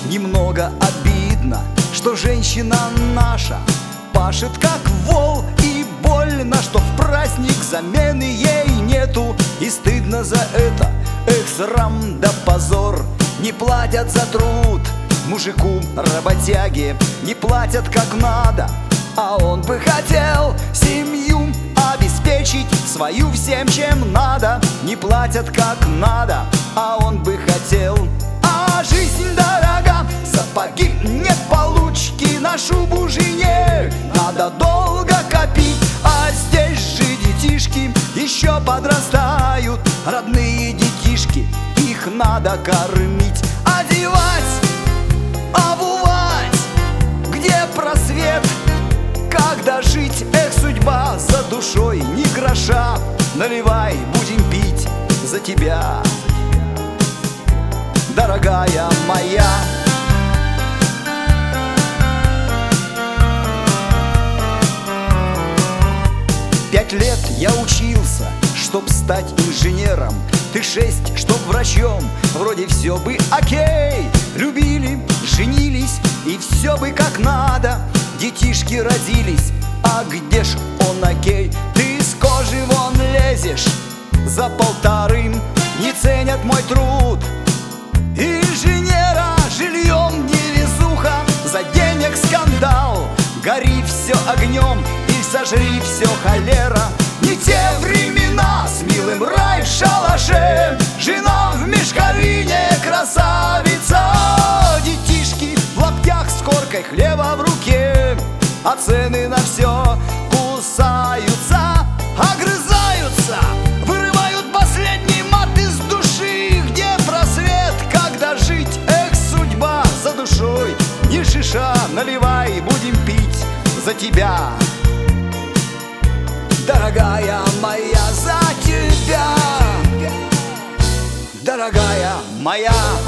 Немного обидно, что женщина наша пашет как вол, и больно, что в праздник замены ей нету. И стыдно за это, эх, срам да позор. Не платят за труд мужику работяге, не платят как надо, а он бы хотел семью обеспечить свою всем, чем надо. Не платят как надо, а он бы хотел. А жизнь дорога, сапоги нет получки, на шубу жене надо долго копить. А здесь же детишки еще подрастают, родные детишки, их надо кормить, одевать, обувать. Где просвет, когда жить? Эх, судьба, за душой ни гроша. Наливай, будем пить за тебя, дорогая моя. Пять лет я учился, чтоб стать инженером. Ты 6, чтоб врачом. Вроде все бы окей. Любили, женились, и все бы как надо. Детишки родились, а где ж он окей? Ты с кожи вон лезешь за 1,5. Не ценят мой труд инженера, жильем невезуха, за денег скандал. Гори все огнем и сожри все холера. Не те времена, с милым рай в шалаше, жена в мешковине красавица. Детишки в лаптях с коркой хлеба в руке, а цены на все кусаются, огрызаются, вырывают последний мат из души. Где просвет, когда жить? Эх, судьба, за душой ни шиша. Наливай, будем пить за тебя, дорогая моя, за тебя, дорогая моя.